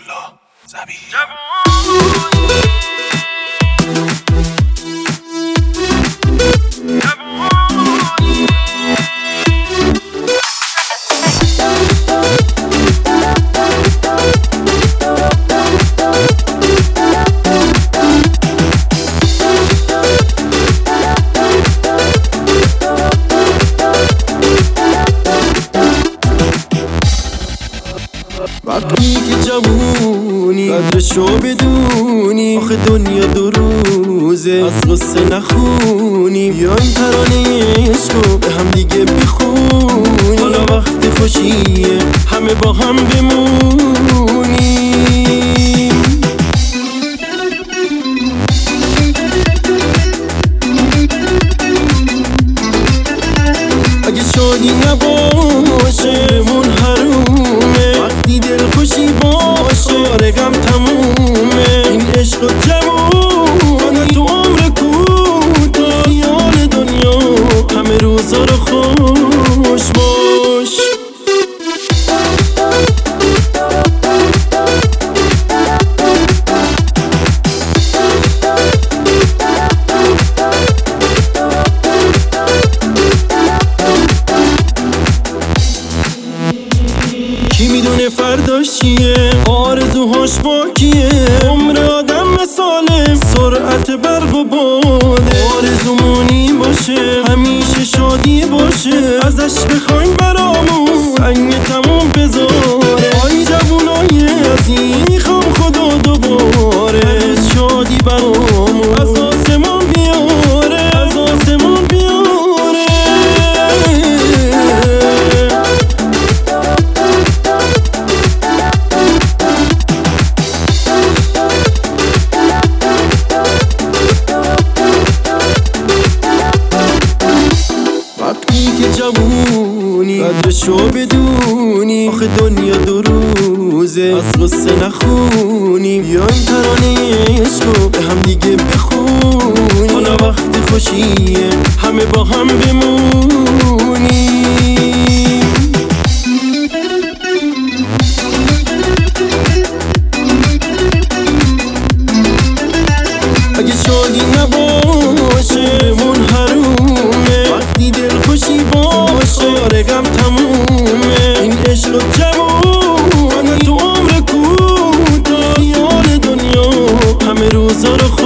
الله زبیر وقتی که جوونی قدرشو بدونی، آخه دنیا دو روزه از غصه نخونی. بیایم ترانه عشقو به هم دیگه بخونی، حالا وقت خوشیه همه با هم بمونیم. اگه شادی نباشه مون حرومه، وقتی دل خوشی باشه آره غم تمومه. این عشق و جوون تو عمر کوتاه، خیال دنیا همه روزا رو خوش باش. کی میدونه فرداش چیه، آرزوهاش با کیه. عمر آدم مثال سرعت برق و باده، آرزومونی باشه همیشه شادی باشه. ازش بخوایم برامون سنگ تموم بذاره. آی جوونای عزیز میخوام خدا دوباره شادی برامون از آسمون بیاره، از آسمون بیاره. وقتی که جوونی قدرشو بدونی، آخه دنیا دو روزه از غصه نخونی. بیایم ترانه عشقو به هم دیگه بخونی، حالا وقت خوشیه همه با هم بمونیم. اگه شادی نباشه مون حرومه، وقتی دل خوشی باشه آره غم تمومه. این عشق و جوون تو عمر کوتاه، خیال دنیا همه روزا رو